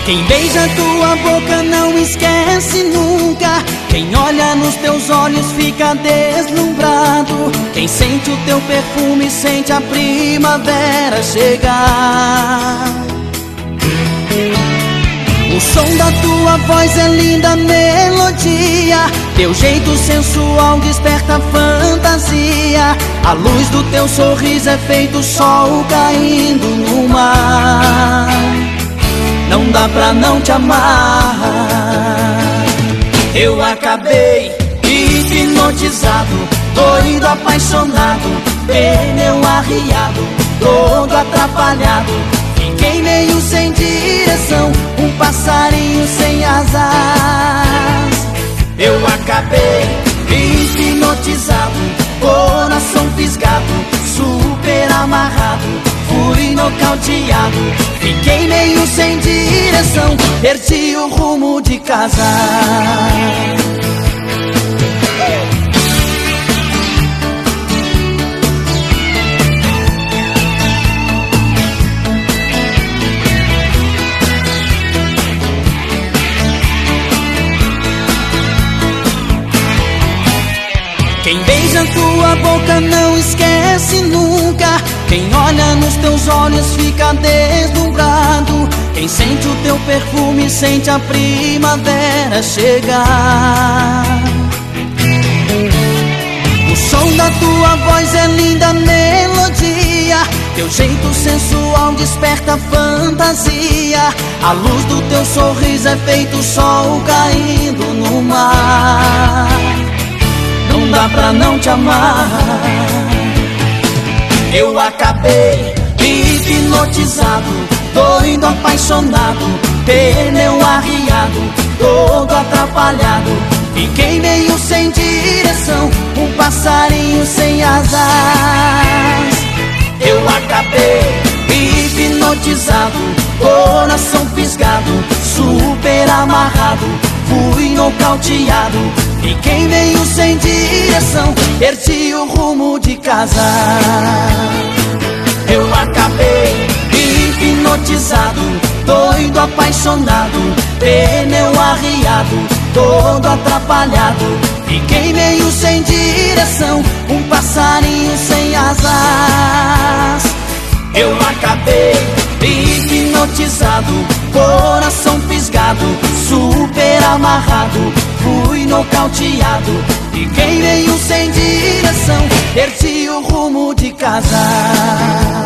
Quem beija tua boca não esquece nunca. Quem olha nos teus olhos fica deslumbrado. Quem sente o teu perfume sente a primavera chegar. O som da tua voz é linda melodia. Teu jeito sensual desperta fantasia. A luz do teu sorriso é feito sol caindo no mar. Não dá pra não te amar. Eu acabei hipnotizado, doido, apaixonado, pneu arriado, todo atrapalhado. Fiquei meio sem direção, um passarinho sem asas. Eu acabei hipnotizado, coração fisgado, super amarrado, fui nocauteado. Fiquei meio sem direção, perdi o rumo de casa. Quem beija tua boca não esquece nunca. Quem olha nos teus olhos fica deslumbrado. Quem sente o teu perfume sente a primavera chegar. O som da tua voz é linda melodia. Teu jeito sensual desperta fantasia. A luz do teu sorriso é feito sol caindo no mar. Não dá pra não te amar. Eu acabei hipnotizado, doido, apaixonado, pneu arriado, todo atrapalhado. Fiquei meio sem direção, um passarinho sem asas. Eu acabei hipnotizado, coração fisgado, super amarrado, fui nocauteado. Fiquei meio sem direção, perdi o rumo de casa. Eu acabei hipnotizado, doido, apaixonado, pneu arriado, todo atrapalhado. Fiquei meio sem direção, um passarinho sem asas. Eu acabei hipnotizado, coração fisgado, super amarrado, fui nocauteado. Fiquei meio sem direção, perdi o rumo de casa.